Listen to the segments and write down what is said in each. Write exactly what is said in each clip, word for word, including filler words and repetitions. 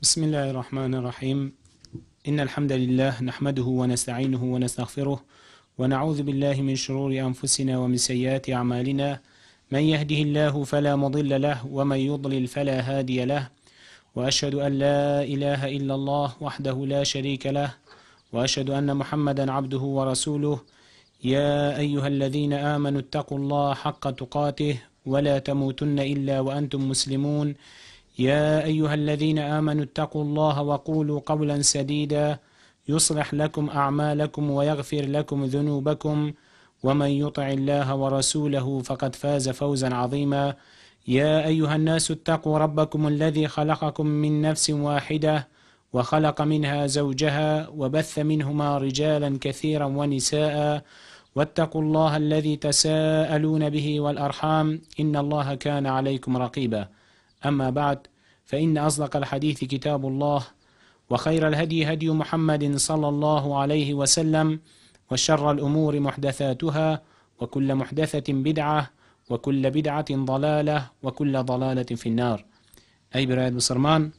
بسم الله الرحمن الرحيم. إن الحمد لله نحمده ونستعينه ونستغفره ونعوذ بالله من شرور أنفسنا ومن سيئات أعمالنا. من يهده الله فلا مضل له ومن يضلل فلا هادي له، وأشهد أن لا إله إلا الله وحده لا شريك له، وأشهد أن محمدا عبده ورسوله. يا أيها الذين آمنوا اتقوا الله حق تقاته ولا تموتن إلا وأنتم مسلمون. يا أيها الذين آمنوا اتقوا الله وقولوا قولا سديدا يصلح لكم أعمالكم ويغفر لكم ذنوبكم، ومن يطع الله ورسوله فقد فاز فوزا عظيما. يا أيها الناس اتقوا ربكم الذي خلقكم من نفس واحدة وخلق منها زوجها وبث منهما رجالا كثيرا ونساء، واتقوا الله الذي تساءلون به والأرحام إن الله كان عليكم رقيبا. أما بعد، فإن أصدق الحديث كتاب الله، وخير الهدي هدي محمد صلى الله عليه وسلم، وشر الأمور محدثاتها، وكل محدثة بدعة، وكل بدعة ضلالة، وكل ضلالة في النار. أي براد بصرمان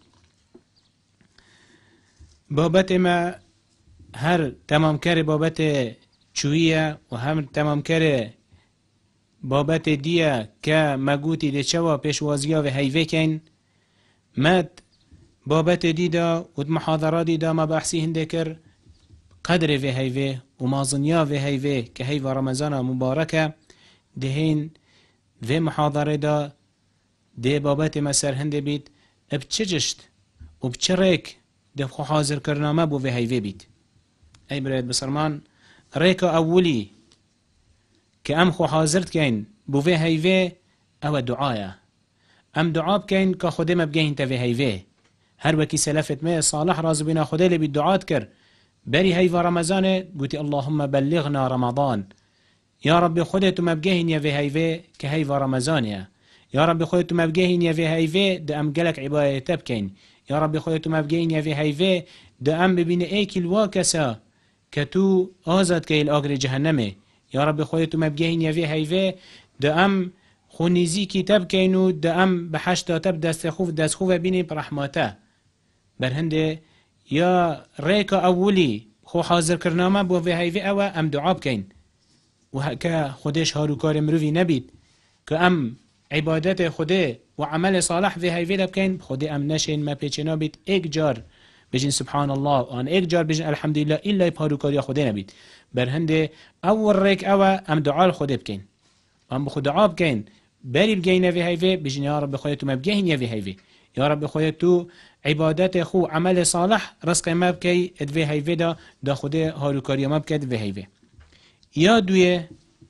بابت ما هر تمام كره بابت چویه و هم تمام کره بابت دیه که مگوتی ده چوا پیشوازیا و هیوه کن مد بابت دیدا و محاضرات دیدا ما بحثی هنده کر قدر و هیوه و مازنیا و هیوه که هیوه رمضان مبارکه دهین و محاضره دا ده بابت ما سر هنده بید اب چه جشت و بچه ریک ده خو حاضر کرنامه بو و هیوه بید. ای برای بسرمان ریک اولی که ام خو حاضرت کن بو في هيفي او دعايا ام دعا بكين که خود ما بگهين تا في هيفي هر وكي سلفت ما صالح رازو بنا خود اللي بالدعات كر بري هيفا رمضان قلت اللهم بلغنا رمضان. يا رب خودت ما بگهين يا في هيفي كهيفا رمضان يا يا رب خودت ما بگهين يا في هيفي دا ام قلق عباية بكين يا رب خودت ما بگهين يا في هيفي دا ام ببين ايك الواكسا كتو آزاد كي الاغر جهنمي يا رب خودت ما بگهين يا في هيفي دا ام خونیزی کتاب کینو دا ام بحشتا تب دست خوف دست خوف بینی برحماته برهنده یا ریکا اولی خو حاضر کرنامه بو في هیوی او ام دعا بکین و هکا خودش هاروکار مروی نبید که ام عبادت خوده و عمل صالح في هیوی لبکین خوده ام نشین ما پیچنا بید ایک جار بجین سبحان الله آن ایک جار بجین الحمدلله ایلا هاروکاری خوده نبید برهنده اول ریک او ام دعا خوده بکین ام بخود دعا بکین بری بگینه وی هیوی بجن یا رب خودت ما بگین یا وی هیوی یا رب خودت تو عبادت خو عمل صالح رزق ما بکی اد وی هیوی دا دا خود هاروکاری ما بکد وی هیوی یا دوی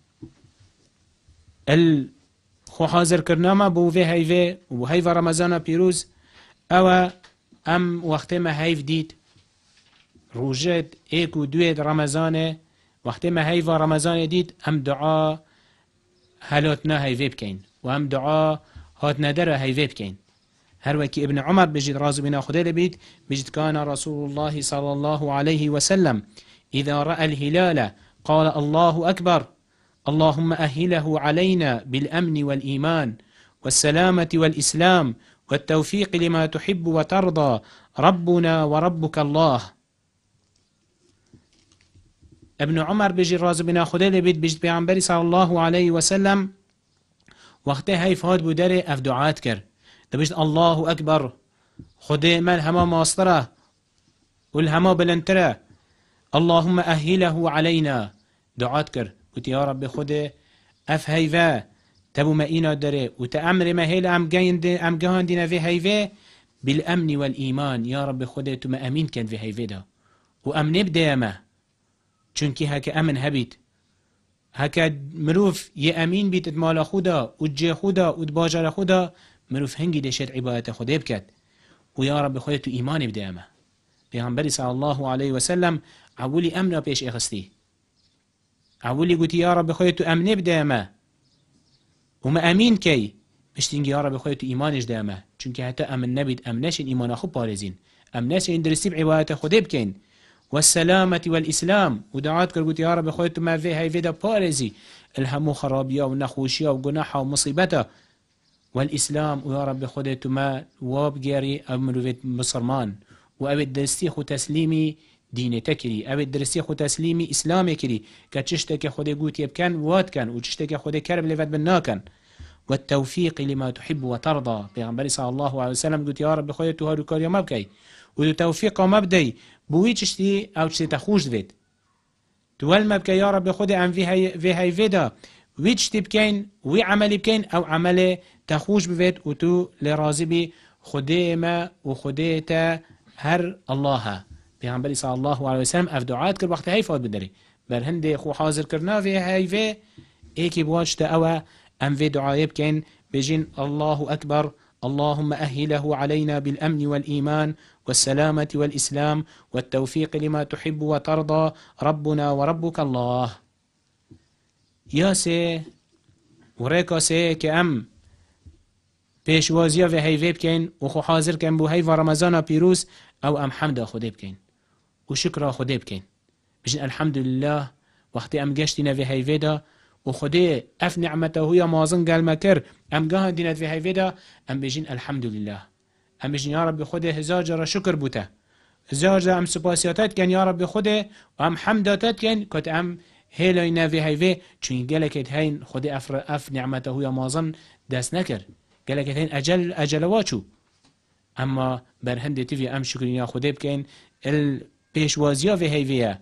ال خو حاضر کرنامه بو وی هیوی و هیو رمضان پیروز او ام وقت ما هیو دید روجت ایک و دوی رمضان وقت ما هیو رمضان دید ام دعا هلاتنا هيفي بكين وهم دعاء هات ندر هيفي بكين. هر وكي ابن عمر بجد رازو بنا خده لبيت بجد كان رسول الله صلى الله عليه وسلم إذا رأى الهلال قال الله أكبر اللهم أهله علينا بالأمن والإيمان والسلامة والإسلام والتوفيق لما تحب وترضى ربنا وربك الله. ابن عمر بجي رازو بنا خده لبيت بجد بيعنبري صلى الله عليه وسلم وقته هاي فهاد بودره اف دعات كر دبجد الله أكبر خده من هما ماستره والهما بلنتره اللهم أهله علينا دعات كر قلت يا رب خده اف هيفا تبو ما اينا داره وتأمر ما هيل ام ام جهان دينا في هيفا بالأمن والإيمان يا رب خده تما أمين كان في هيفا ده وأمن بدايما چونکی هکه امن هبید هکه مروف یه امین بید ادمال خودا و جه خودا و دباجر خودا مروف هنگی دشت عبادت خوده بکد و یا رب خودت تو ایمان بده امه. پیغمبری صلی الله علیه و سلم اولی امن پیش اخستی اولی گوتی یا رب خودت تو امن بده امه و ما امین کی بشتینگی یا رب خودت تو ایمانش ده امه چونکه حتی امن نبید امنش ایمان خوب پارزین امنش این درستی عبادت خوده بکن والسلامة والإسلام ودعات كر قلت يا رب خويت ما في هاي فيدا بارزي الهمو خرابيا ونخوشيا وجناحا ومصيبتا والإسلام ويا رب خودت ما واب جاري أو مروفت بصرمان وأبد درستي خو تسليمي دين تكري أبد درستي خو تسليمي إسلامي كري كتشتك خود قوت يبكن واد كان وتشتك خود كرب لفت بناكن والتوفيق لما تحب وترضى پیغمبر صلى الله عليه وسلم قلت يا رب خودت هارو كاريا مبكي ودو توفيق مبدي بوي تشتي أو تشتي تخوش دويت تول مبكي يا رب خود أم في هاي في هاي فيدا ويش تبكين وي عملي بكين أو عملي تخوش بفيت وتو لرازي بي خدي ما وخدي تا هر الله پیغمبر صلى الله عليه وسلم اف دعات كر وقت هاي فات بدري بر هندي خو حاضر كرنا في هاي في ايكي بواجت او ام في دعاء بكين بجين الله أكبر اللهم أهله علينا بالأمن والإيمان والسلامة والإسلام والتوفيق لما تحب وترضى ربنا وربك الله يا سي وريكا سي كأم پیشوازیا و هیوه بکن و خو حاضر کن بو هیو رمضان پیروز او ام حمد خوده بکن و شکر خوده بکن بجن الحمدلله وقتی ام گشتینا و هیوه دا و خوده اف نعمته هویا مازن قال مكر ام گاه دینت و هیوه دا ام بجن الحمدلله ام بجن یا رب خوده هزار جرا شکر بوته هزار جرا ام سپاسیاتت کن یا رب خوده و ام حمداتت کن کت ام هیلاینا و هیوه چون گلکت هین خوده اف, اف نعمته هویا مازن دست نکر قالك هين أجل أجلواتشو أما برهند تيفي أم شكرين خده بكين البيشوازيا في هيفيا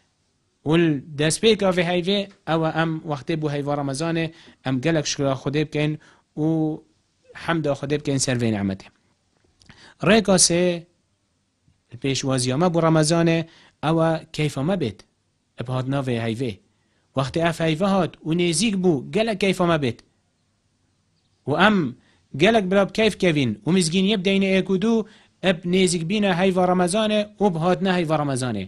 والدسبيكا في هيفي أو أم وقت بو هيفا رمضان أم قالك شكرا خده بكين و حمد خده بكين سر في نعمته ريكا سي البيشوازيا ما بو رمضان أو كيف ما بيت بهادنا في هيفي وقت أف هيفا هات ونزيك بو قالك كيف ما بيت وأم قالك بلاب كيف كيفين ومزجين يبدأين ايكودو اب نيزك بينا هيفا رمضانه وبهاتنا هيفا رمضانه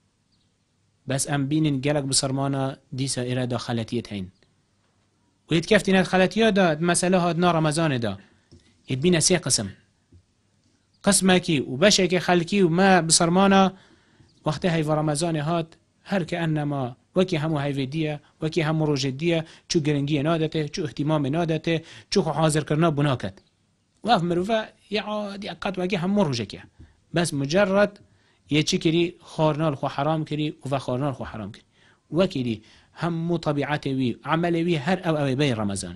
بس ام بينن قالك بصرمانا ديسا إرادة خلاتيت هين ويتكفتين الخلاتية دا مسألة هادنا رمضانه دا يتبينا سي قسم قسمكي وبشكي خلكي وما بصرمانا وقت هيفا رمضانه هات هر كأنما وكي همو هيفيدية وكي همو روجدية چو گرنگية نادته چو اهتمام نادته چو خو حاضر کرنا بناكت واف مروفا يعادي اقات وكي همو روجكية بس مجرد يچي كري خارنال خو حرام كري وفا خارنال خو حرام كري وكي همو طبيعته وي عمله وي هر او او بين رمضاني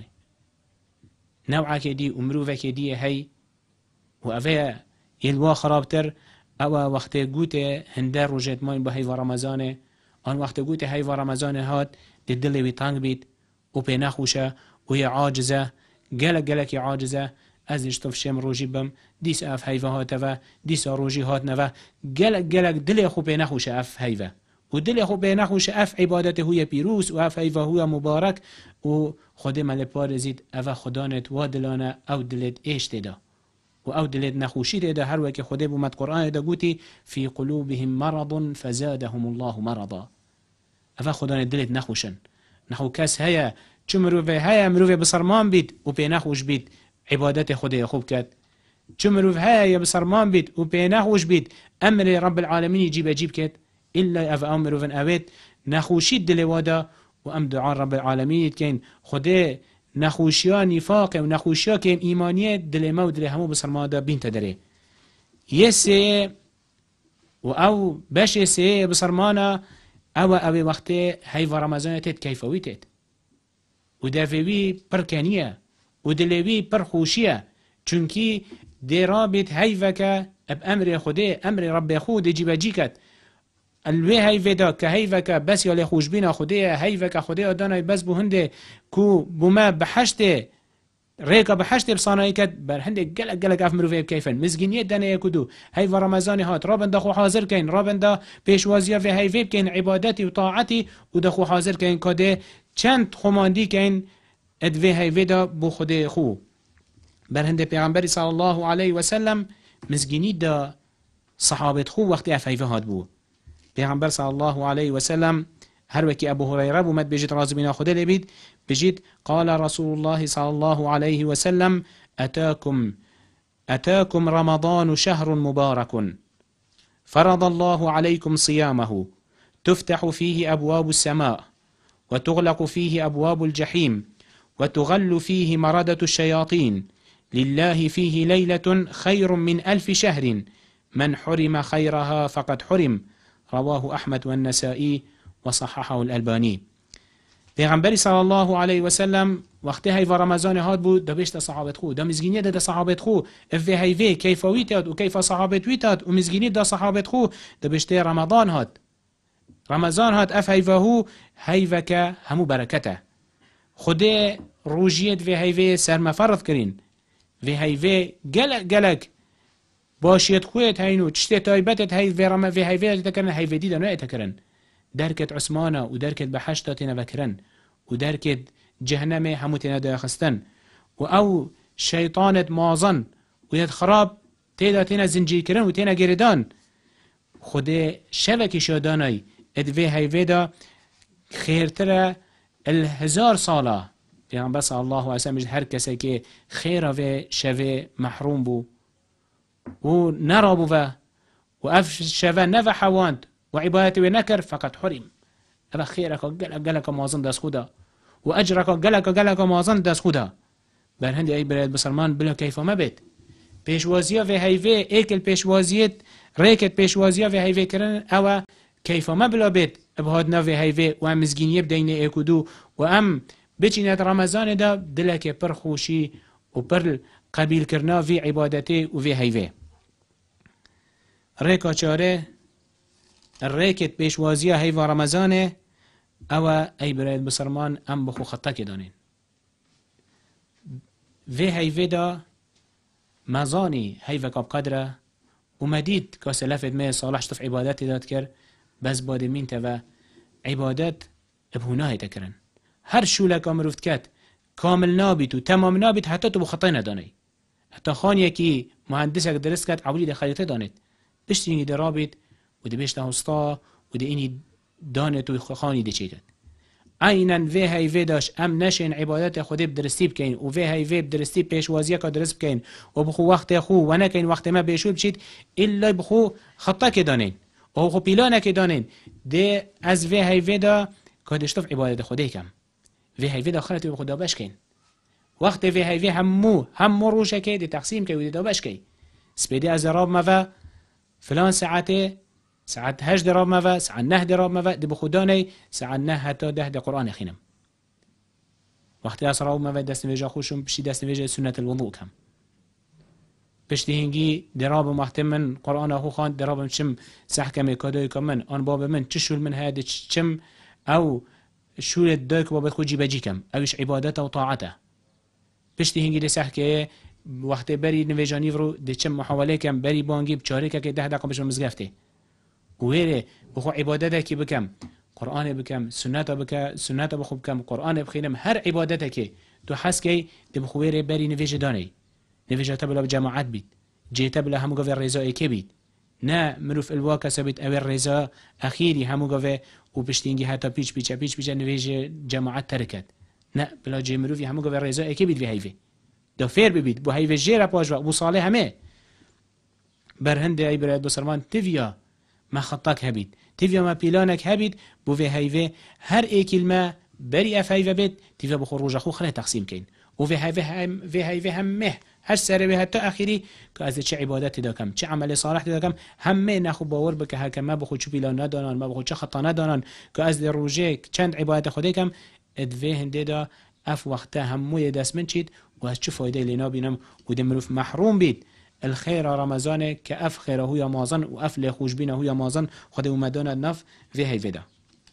نوعا كدي ومروفا كدي هي وافا يلوا خرابتر او وقت قوته هندر روجت ماين بهيفا رمضانه آن وقت قوت هیوا رمضان هات دی دلی وی تنگ بید و پی نخوشه و یه عاجزه گلک گلک یه عاجزه از نشتف شم روژی بم دیس اف هیوا هاته و دیس روژی هات نوه گلک گلک دلی خو پی نخوشه اف هیوا و دلی خو پی نخوشه اف عبادت هوی پیروز و اف هیوا هوی مبارک و خود مل پارزید اف خدانت و دلانه او دلت ایش دا و او دلت نخوشی دا هر وکی خود بومد قرآن دا گوتی فی قلوبهم مرض فزادهم الله مرضا افا خدان دلت نخوشن نحو کس هيا چو مروفه هيا مروفه بسرمان بید و پی نخوش بید عبادت خود خوب کد چو مروفه هيا بسرمان بید و پی نخوش بید امر رب العالمین يجيب اجيب کد إلا افا مروفن اوید نخوشید دل وادا و ام دعا رب العالمین کن خود نخوشیا نفاق و نخوشیا که ایمانیه دل ما و دل همو بسرمان دا بین تدره یسه و او بش سه بسرمانا او او وقت هیوا رمضان تید کیفوی تید و دفوی پر کنیه و دلوی پر خوشیه چونکی دی رابط هیوا که اب امر خوده امر رب خود جیبا جی کد الوی هیوا دا که هیوا که بس یالی خوش بینا خوده هیوا که خوده آدانای بس بو هنده کو بوما بحشته ريكا بحشت بصانعي كد بر هندك قلق قلق اف مروفي بكيفن مزجنيت دانا يكدو هاي رمضان هات رابن دخو حاضر كين رابن دا بيشوازيا في هاي فيب كين عبادتي وطاعتي ودخو حاضر كين كده چند خماندي كين ادوي هاي فيدا بو خده خو بر هند پیغمبر صلى الله عليه وسلم مزجنيت دا صحابت خو وقت اف هاي هات بو پیغمبر صلى الله عليه وسلم هر وكي أبو هريرة بمد بجد رازبنا خده لبيد بجد قال رسول الله صلى الله عليه وسلم أتاكم أتاكم رمضان شهر مبارك فرض الله عليكم صيامه تفتح فيه أبواب السماء وتغلق فيه أبواب الجحيم وتغل فيه مردة الشياطين لله فيه ليلة خير من ألف شهر من حرم خيرها فقد حرم رواه أحمد والنسائي وصححه الألباني. پیغمبری صلی الله علیه و سلم وقتی هی و رمضان هات بود دبشت صحابت خو دم مزگینی ده صحابت خو اف هی وی کیف ویتاد و کیف صحابت ویتاد و مزگینی ده صحابت خو دبشت رمضان هات رمضان هات اف هی و هو هی و که همو برکته خدا روجیت و هی وی سر مفرض کرین و هی وی گلک گلک باشیت خویت هینو چشت تایبتت هی و رم و هی وی تکرن هی و دیدن و تکرن دركت عثمانه و دركت بحشتا تينا بكرن و دركت جهنم همو تينا داخستن و او شيطانت مازن و يد خراب تيدا تينا زنجي كرن و تينا گردان خده شبكي شاداني ادوه هيوه خيرتره الهزار صالة پیغمبر بس الله و اسلام هر کسی که خیره و شوه محروم بو و نرابو و و اف شوه نو حواند وعبادته ونكر فقط حرم أبا خيرك قلك موازن داس خدا وأجرك قلك قلك موازن داس خدا بل هندي أي بلاد بسلمان بلا كيف ما بيت پیشوازیه و هیوه ایکل پیشوازیت ریکت پیشوازیه و هیوه کرن او كيف ما بلا بيت ابهاد نو هیوه و ام مزگینیه بدین ایکودو و ام بچینت رمضان دا دلك پر خوشی و پر قبیل کرنا في عبادته و في هیوه ریکا چاره الريكت بيشوازيا هيفا رمضان او اي بريد بسرمان ام بخو خطاك دانين في هيفا دا مزاني هيفا كاب قدره ومديد كاسلافت مي صالح شطف عبادات داد كر بس بعد مين تبا عبادات بهناه تكرن هر شولك امروفت كات كامل نابت و تمام نابت حتى تو بخطين داني حتى خان يكي مهندسك درس كات عولي دخليته دانت بشتيني درابت وده بيش تهستا وده إني دانت وخاني ده چيكت عينا في هاي في داش ام نشين عبادات خده بدرستي بكين وفي هاي في بدرستي بيشوازيا كدرس بكين وبخو وقت خو ونكين وقت ما بيشو بشيت إلا بخو خطا كدانين وخو بيلانا كدانين ده از في هاي في دا كدشتف عبادات خده كم في هاي في دا خلت بخو دابش كين وقت في هاي في همو همو روشا كي ده تقسيم كي وده دابش كي سبيدي از راب ما فلان ساعته ساعت هش دراب مفا ساعت نه دراب مفا دي بخوداني ساعت نه حتى ده ده قرآن خينم وقت أسرعو مفا دست نویجا خوشم بشي دست نویجا سنة الوضوء كم بشتي هنگي دراب محتمن قرآن أخو خان دراب شم سحكمي كادوي كمن آن باب من تشول من هاد شم أو شول دايك بابت خود جيبا جيكم أوش عبادته وطاعته بشتي هنگي دي سحكي وقت بري نویجا نيفرو دي شم محاولة كم بري بانجي بچاريكا كي ده دقا بشم مزگفته ويره بخو عبادتك بكم قرآن بكم سنة بك سنة بخو بكم قرآن بخينم هر عبادتك تو حس كي بخو ويره بري نفيج داني نفيج تبلا بجماعات بيت جيت بلا همو قف الرزاء كبيت نا مروف الواقع سبت او الرزاء اخيري همو قف وبشتينجي حتى بيش بيش بيش بيش نفيج جماعات تركت نا بلا جي مروفي همو قف الرزاء كبيت في هيفي دو فير ببيت بو هيفي جيرا باج بو صالح همه برهند اي براد بسرمان تفيا ما خطاك هبيد تيفيا ما بيلانك هبيد بو في هايفه هر اي كلمه بري اف هايفه بيت تيفيا بخروج اخو خلي تقسيم كين وفي هايفه في هايفه همه هر سر به حتى اخري كاز چه عبادت داكم چه عمل صالح داكم همه نخو باور بك هكا ما بخو چو بيلان ندانن ما بخو چه خطا ندانن كاز روجه چند عبادت خودكم ادوه هنده دا اف وقته همو دست من چید و از چه فایده لینا بینم و دمروف محروم بید الخير رمضان كأف خيره هو مازن وأف لخوش بينه هو مازن خده ومدان النف في هاي فدا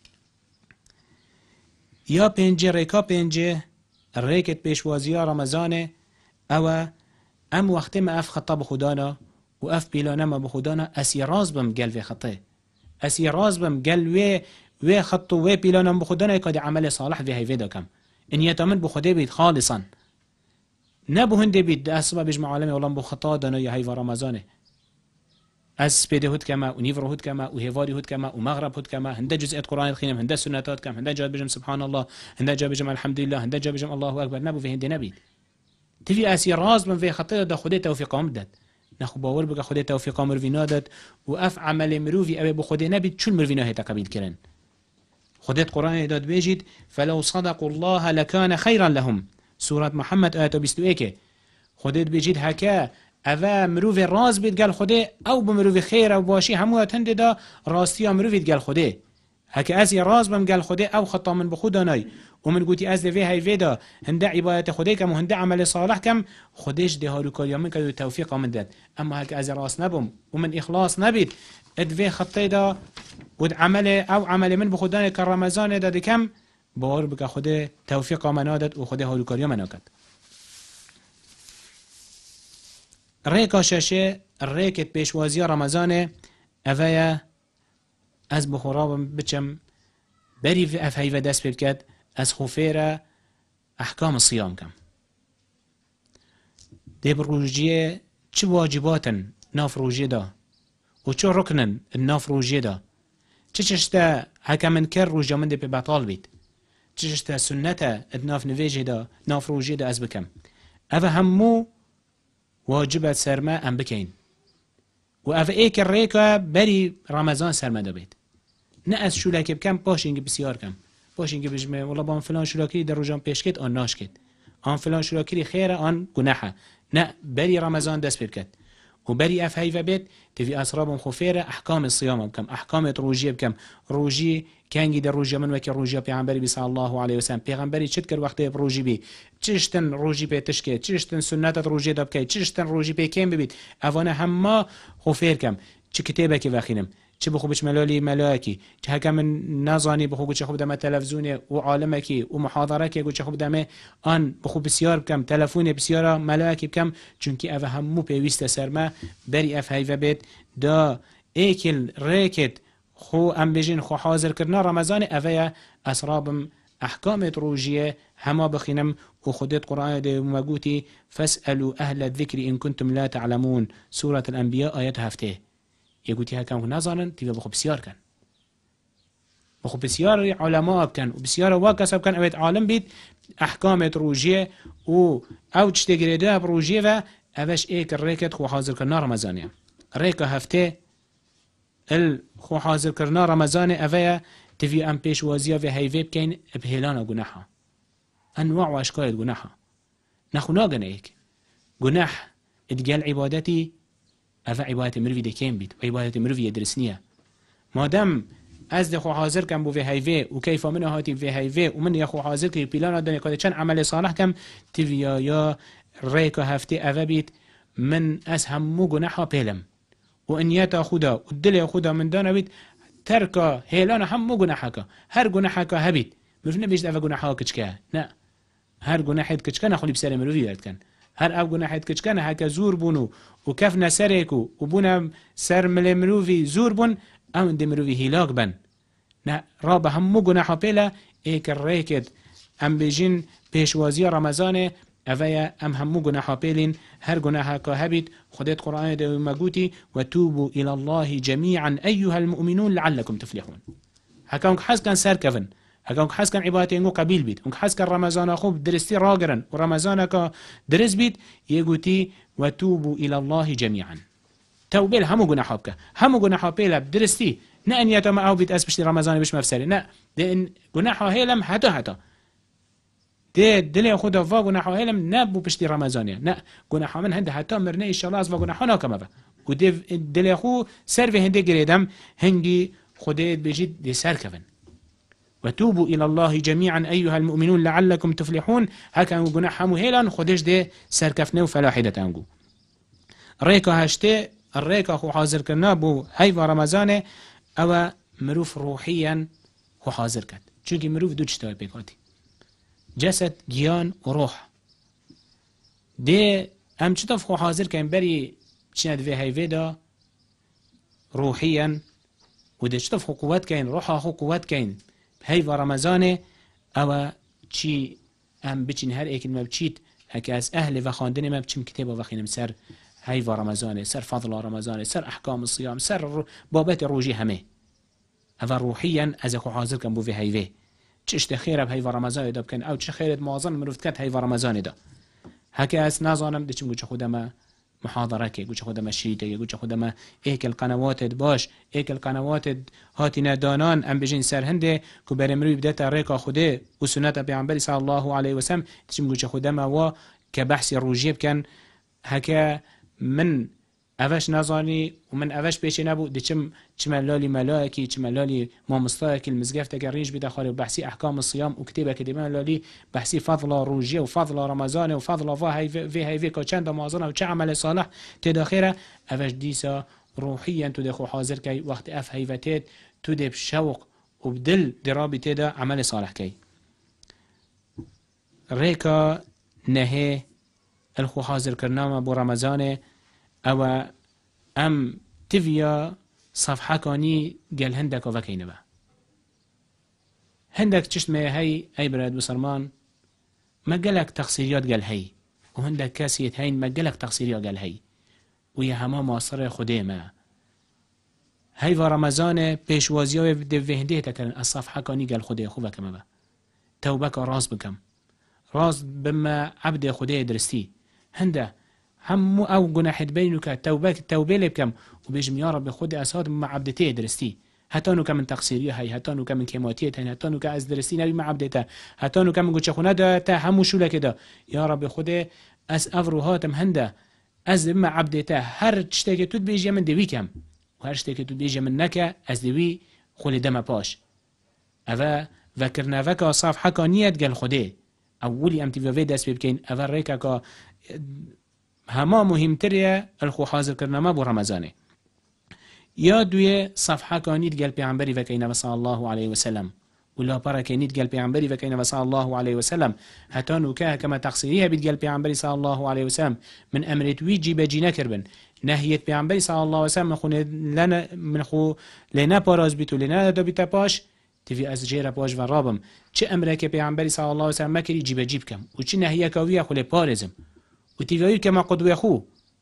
يا بينجي ريكا بينجي الريكت بيشوازيا رمضان او ام وقت ما اف خطا بخدانا وأف بيلانا ما بخدانا اسي راز بم قل في خطه اسي راز بم قل وي وي خطو وي بيلانا بخدانا يكاد عمل صالح في هاي فدا كم ان يتمن بخده بيت خالصا نبو هنده بيد أسباب بجمع عالمي والله بو خطا دانا يا هيفا رمضانه از بيده هود كما ونيفر هود كما وهيفاري هود كما ومغرب هود كما هنده جزئيات قرآن الخينم هنده سنتات كم هنده جاب بجم سبحان الله هنده جاب بجم الحمد لله هنده جاب بجم الله أكبر نبو في هنده نبيد تفي أسي راز من في خطيئة دا خده توفيق عمدد نخو باور بك خده توفيق مروفينا داد وأف عمل مروفي أبي بو خده نبيد شو المروفينا هي تقبيل كرن خده قرآن داد بيجيد فلو صدقوا الله لكان خيرا لهم سورة محمد آية بيستو ايكي خودت بجید هکه اوه مروف راز بید گل خوده او بمروف خیر او باشی همو تنده دا راستی ها مروفید گل خوده هکه از راز بم گل خوده او خطا من بخود دانای و من گوتی از دوی هیوی دا هنده عبادت خوده کم و هنده عمل صالح کم خودش ده هارو کاریا من کد و توفیق من داد اما هکه از راز نبم و من اخلاص نبید ادوی خطه دا و عمل او عمل من بخود دانای که رمضان دا کم باور بکه خوده توفیق من داد و خوده هارو کاریا من کد ریکا ششه ریکت پیشوازی رمضان اوه از بخورابم بچم بری في اف هيفا دست بكت از خوفيرا احكام الصيام كم دي بروجيه چه واجباتن ناف روجيه دا و چه ركنن الناف روجيه دا چه چشتا هكا من كر روجه من دي ببطال بيت چه چشتا سنتا ادناف نويجه دا ناف روجيه دا از بكم اوه همو واجبات سرما ام بكين و اوه ايك الريكا بري رمضان سرما دا بيت نه از شولاکی بکم باش اینکه بسیار کم باش اینکه بجمه والله با فلان شولاکی در روزان پیش کت آن ناش کت آن فلان شولاکی خیره آن گناحه نه بری رمضان دست بکت و بری اف هیفه بیت تفی اسرابم خفیره احکام الصيام بکم احکام روجی بکم روجی کنگی در روجی من وکی روجی پیغمبری بی صلی الله علیه و سلم پیغمبری چت کر وقتی روجی بی چشتن روجی په تشکه چشتن سنت روجی دب کی چشتن روجی په کیم ببید اوانه همه خفیر کم چه کتابه کی وخینم چه بخو بش ملالی ملاکی چه هکم نزانی بخو گوچه خوب دم تلفزیون و عالمه کی و محاضره کی گوچه خوب دم آن بخو بسیار بکم تلفون بسیار ملاکی بکم چونکی اوه همو پیوست سرما بری اف هیوه بید دا ایکل ریکت خو ام بجین خو حاضر کرنا رمضان اوه اسرابم احکام روجیه هما بخینم و خودت قرآن ده مگوتی فاسألوا اهل الذکر ان کنتم لا تعلمون سورة الانبیاء آیت هفته يقولي هكذا نظرا تبي بخو بسيار كان بخو بسيار علماء كان وبسيار واقص كان أبيت عالم بيت أحكام روجية و أو تشتغل بروجية و أبش إيك الريكت خو حاضر كنا رمضانية ريكة هفته ال خو حاضر كنا رمضانية أبيا تبي أم بيش وازيا في هيفيب كين بهلانا جناحة أنواع وأشكال جناحة نخونا جنايك جناح اتجال عبادتي اوه عبادت مروی دکیم بید و عبادت مروی درسنیه مادم از ده خو حاضر کم بو في هیوه و کیفا من هاتی في هیوه و من یا خو حاضر که پیلان آدن که چند عمل صالح کم تیویا یا ریکا هفته اوه بید من از همو گناحا پیلم و انیتا خدا و دل خدا من دانا بید ترکا هیلان همو گناحا که هر گناحا که هبید مروی نبیشت اوه گناحا کچکه نه هر گناحید کچکه نخولی بسر مروی دارد کن هر او گناحید کچکه نه هکا زور بونو و کف نسرکو و بونم سر مل مروی زور بون ام دی مروی هیلاک بن نه راب همو گناحا پیلا ایک ریکت ام بجین پیشوازی رمضان اوه ام همو گناحا پیلین هر گناحا که هبید خودت قرآن دو مگوتی و توبو الى الله جميعا ایها المؤمنون لعلكم تفلحون هکا اونک حس کن سر کفن هکا اونک حس کن عبادت اینگو قبیل بید اونک حس کن رمضان خوب درستی راگرن و رمضان که درست بید یه گوتی و توبو الى الله جميعا توبیل همو گناحا بکه همو گناحا پیلا بدرستی نه انیتا ما او بید از پشتی رمضان بش مفسری نه ده این گناحا هیلم حتا حتا ده دل خدا و گناحا هیلم نبو پشتی رمضانیه نه گناحا من هنده حتا مرنه ایشالله از و گناحا ناکمه و ده دل خو سر و هنده گریدم هنگی خودت بجید ده سر کفن وتوبوا إلى الله جميعا أيها المؤمنون لعلكم تفلحون هكا جناح همو هيلان خدش ده سركفنه وفلاحدة أنجو ريكا هشته الريكا خو حاضر كرنا بو هيفا رمضان أو مروف روحيا خو حاضر كد چونكي مروف دو چطور بيكاتي جسد جيان وروح ده هم چطور خو حاضر كن بري چند في هيفا دا روحيا وده چطور خو قوات كين روحا خو قوات كين هيفا رمضان او چی ام بچین هر ایک ما بچید هک از اهل و خواندن ما بچیم کتاب و خینم سر هيفا رمضان سر فضل رمضان سر احکام الصيام سر بابات روجي همه هذا روحيا از خو حاضر کن بو في هيفا چشت خیر به هيفا رمضان داب کن او چه خیرت موازن مروفت کت هيفا رمضان دا هک از نازانم دچم گوچ خودم محاضره که گوچ خودم شیده گوچ خودم ایک القنوات باش ایک القنوات هاتینا دانان ام بجین سر هنده کو برمروی بدات ریکا خوده و سنت پیامبر صلی الله علیه و سلم تشم گوچ خودم و که بحث روجیب کن هکا من اوش نزانی و من اوش پیشی نبو دی چم چملالی ملائکی چملالی مامستایکی المزگفت اگر ریج بیده خاری و بحثی احکام الصیام و کتیبه که دی ملالی بحثی فضل روژه و فضل رمضان و فضل وی هیوی که چند مازنه و چه عمل صالح تداخره اوش دیسا روحيا تدخو حاضر كي وقت اف هيفتات تدي بشوق وبدل درابي تدا عمل صالح كي ريكا نهي الخو حاضر كرناما بو رمضان او ام تفيا صفحة كاني قال هندك وفاكين با هندك تشت ما هي اي براد بسرمان ما قالك تقصيريات قال هي وهندك كاسية هين ما قالك تقصيريات قال هي ويا هما معصر خدي ما هاي و رمضان پیشوازی و دوهنده تکرن الصفحه کانی قال خدي خوبه کما با توبه راز بکم راز بما عبد خدي درستي هنده هم او جناح بينك توبه توبه لبكم وبيجم يا رب خدي اساد مع عبدتي درستي هتانو كم تقصيريه هي هتانو كم كيماتيه هي هتانو كاز درستي نبي مع عبدته هتانو كم گوچه خونه ده تا همو شو لكده يا رب خدي اس افرو هاتم هنده از ما عبدته هر تشتكي تود بيجي من دوي كم وهر تشتكي تود بيجي من نكا از دوي خولي دم باش اوا ذكرنا فكا صفحه كانيت قال خدي اولي امتي في داس بكين اوا ريكا كا هما مهمتريا الخو حاضر كرنا ما بو رمضانه يا دوي صفحه كانيت قال پیغمبري وكينا صلى الله عليه وسلم ولا بركينيت قال پیغمبري وكينا صلى الله عليه وسلم هتانو كه كما تقصيريها بيت قال پیغمبري صلى الله عليه وسلم من امرت ويجي بجينا كربن نهيت پیغمبري صلى الله عليه وسلم من خو لنا من خو لنا باراز بيتو لنا دو بيتا باش تفي از جيرا باش ورابم چه امره که پیغمبري صلى الله عليه وسلم مكري جيب جيب كم و چه نهيه كاويه خو لپارزم و تيوي كما قدوه خو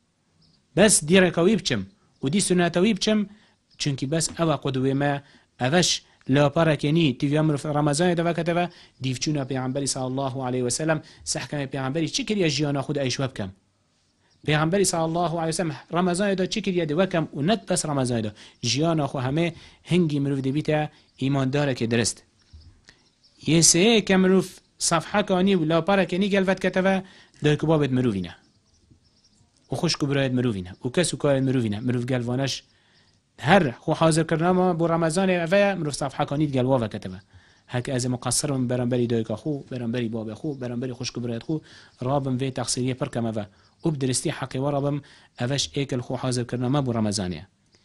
بس ديره كاوي بچم و دي سنتوي بچم چونكي بس او قدوه ما اوش لا باراكني تيفي امر في رمضان دوا كتبا ديفچونا پیغمبري صلى الله عليه وسلم سحكم پیغمبري چكريا جيانا خود اي شوب كم پیغمبري صلى الله عليه وسلم رمضان دا چكريا دوا كم و نت بس رمضان دا جيانا خو همه هنگي مروف دي بيتا ايمان داره که درست يسه كمروف صفحه كاني ولا باراكني قلبت كتبا دايكو بابت مروفينا و خوش كبرايت مروفينا و كسو كايت مروفينا مروف قلبانش هر خو حاضر کرنا ما بو رمضان اوه مروف صفحه کانید گلوا و کتبه هک از مقصرم برانبری دایکا خو برانبری باب خو برانبری خوش کبرایت خو رابم وی تقصیریه پر کم اوه و بدرستی حقی ورابم اوش ایکل خو حاضر کرنا ما بو رمضانه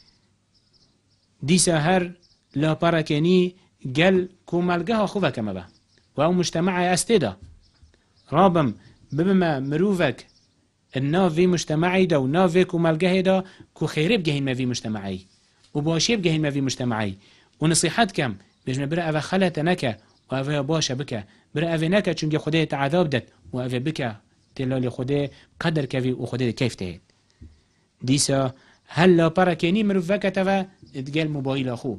دیسا هر لا پارکنی گل کوملگه خو و کم اوه و او مجتمع استیدا رابم ببما مروفک الناف في مجتمعي دا وناف في كومالجه دا كو خيرب جهين ما في مجتمعي وباشيب جهين ما في مجتمعي ونصيحت كم بجنا برا أفا خلت نكا وأفا باشا بكا برا أفا نكا چونك خده تعذاب دت وأفا بكا تلالي خده قدر كفي وخده كيف تهيد ديسا هل لا بركيني مروفاكا تفا اتقال موبايل أخو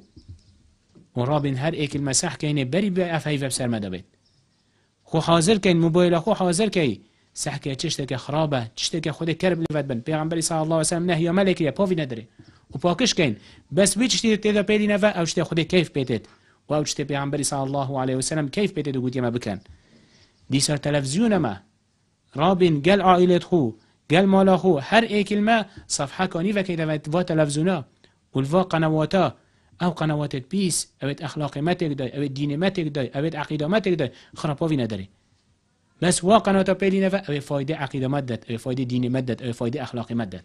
ورابن هر ايك المساح كيني بري بأفا هيفا بسر مدابت خو حاضر كين موبايل أخو حاضر كي سحكي تشتك خرابه تشتك خود كرب لفت بن پیغمبر صلى الله عليه وسلم نهي ملك يا بوفي ندري وباكش كاين بس ويش تي تدا بيدي نفا او شتي خود كيف بيتت او شتي پیغمبر صلى الله عليه وسلم كيف بيتت وقت ما بكن دي صار تلفزيون ما رابن قال عائله خو قال مال خو هر اي كلمه صفحه كاني وكيدا و تلفزيونا والفا قنواتا او قنوات بيس او اخلاق ماتك داي او دين ماتك داي او عقيده ماتك داي خرابوي ندري بس واقعا تا پیلی نفع او فایده عقیده مدد او فایده دین مدد او فایده اخلاقی مدد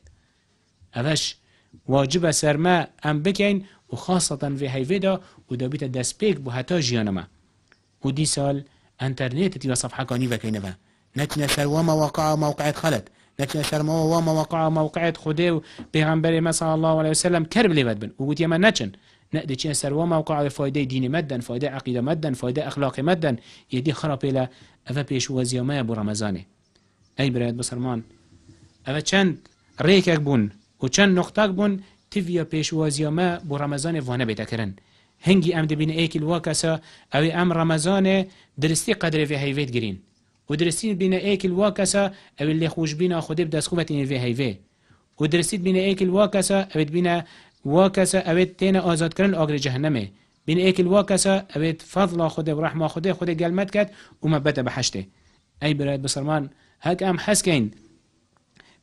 اوش واجب سرما ام بکن و خاصتا في هیوه دا و دا بیت دست پیک بو حتا جیانما و دی سال انترنت تیو صفحه کانی وکی نفع نتنا سروا مواقع موقعات خلط نتنا سروا مواقع موقعات خوده و پیغمبر ما صلی الله علیه وسلم کرب لیبد بن و گوت یما نچن نقدر چه سروا موقع فایده دین مدن فایده عقیده مدن فایده اخلاق مدن یدی خرابیلا اوه پیش وزیامه بو رمضانه ای برایت بسرمان اوه چند ریکک بون و چند نقطه بون تیویا پیش وزیامه بو رمضانه وانه بیتا کرن هنگی ام دبین ایکل واکسا اوه ام رمضانه درستی قدر في هیوید گرین و درستی بین ایکل واکسا اوه اللي خوش بینا خوده بدست خوبتین في هیوید و درستی بین ایکل واکسا اوه بین واکسا اوه تین آزاد کرن آگر جهنمه بین ایکل واکسا اوید فضل خوده و رحمه خوده خوده گلمت کد و مبت بحشته ای برایت بسرمان هک ام حس کن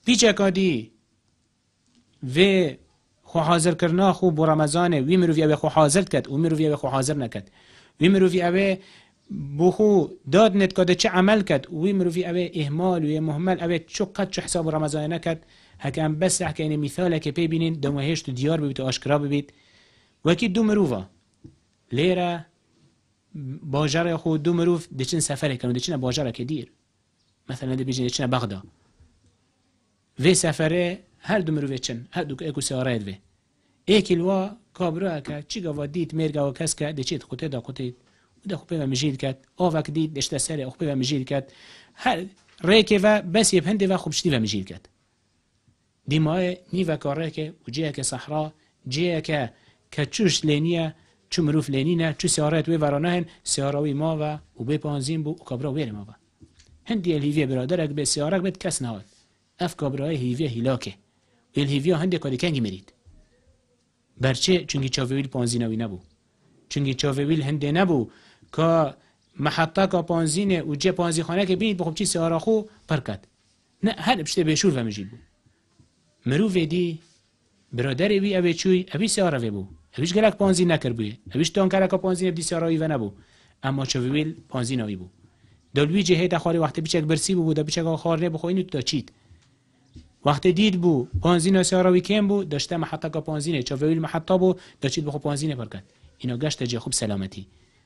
پیچه کادی و خو حاضر کرنا خو بو رمضان وی مروی او خو حاضر کد و مروی او خو حاضر نکد وی مروی او بو خو داد نت کده چه عمل کد و وی مروی او اهمال و مهمل او چو قد چو حساب رمضان نکد هکم بس حکا این مثاله که پی بینین دو مهشت تو دیار ببید و آشکرا ببید وکی دو مروفا لیره باجر خو دو مروف دچن سفره کنو دچن باجر که دیر مثلا دی بیجن دچن بغدا و سفره هر دو مروف چن هر دو اکو سیارت و ایکی الوا کابرا که چی گوا دید مرگا و کس که دچید خوته دا خوته و دا خوبه و مجید کد آوک دید دشته سره خوبه و مجید کد هر ریکه و بس یه پنده و خوبشتی و مجید کد دیمای نیو کاره که و جیه که صحرا جیه که که چوش لینیه چو مروف لینینه چو سیارت وی ورانه هن سیاراوی ما و و بی پانزین بو و کابرا ویر ما و هندی الهیویه برادرک به سیارک بید کس نهاد اف کابرای هیویه هیلاکه و الهیویه هنده کاری کنگی مرید برچه چونگی چاویل پانزینوی نبو چونگی چاویل هنده نبو که محطه که پانزینه و جه پانزی خانه که بینید بخوب چی سیارا خو پرکد نه هر بشته بشور و مجید بو مروف دی برادر وی اوی چوی اوی سیاره وی بو اویش گلک پانزی نکر بوی اویش تان کرک پانزی نبدی سیاره وی و نبو اما چاویل پانزی نوی بو دلوی جهه دخاری وقتی بیچک برسی بو دا بیچک آخار نه بخو اینو تا چید وقتی دید بو پانزین سیاره وی کم بو داشته محطه که پانزینه چاویل محطه بو دا چید بخو پانزینه پرکد اینا گشت جه خوب سلامتی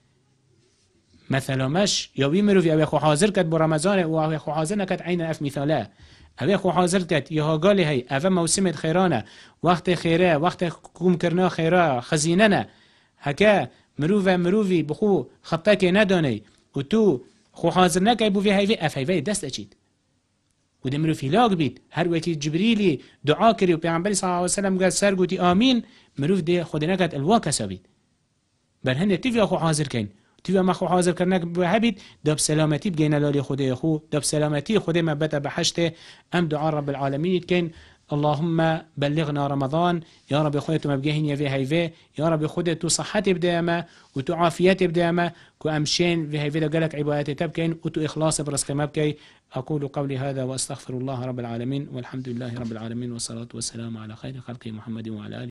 مثلا مش یا وی مروی اوی خو حاضر کد با رمضان و اوی خو حاضر نکد عین اف مثاله اوی خو حاضر کد یا گالی هی اوی موسم خیرانه وقت خیره وقت کوم کرنا خیره خزینه نه هکا مروی مروی بخو خطه که ندانی و تو خو حاضر نکی بو وی هی اف هی دست اچید و ده مروی لاگ بید هر وقتی جبریلی دعا کری و پیامبر صلی الله علیه و سلم گفت سر گوتی آمین مروی ده خود نکد الوا کسبید بر هنده تیوی خو حاضر کین تیوی ما خو حاضر کرنک بهبید دب سلامتی بگین لالی خود خو دب سلامتی خود ما بتا بحشته ام دعا رب العالمین کین اللهم بلغنا رمضان يا رب خودت مبجهين يا في هيفي يا رب خودت صحتي بداما وتو عافيتي بداما كو امشين في هيفي قالك عبادتي تبكين وتو اخلاص برزق مبكي اقول قولي هذا واستغفر الله رب العالمين والحمد لله رب العالمين والصلاه والسلام على خير خلق محمد وعلى اله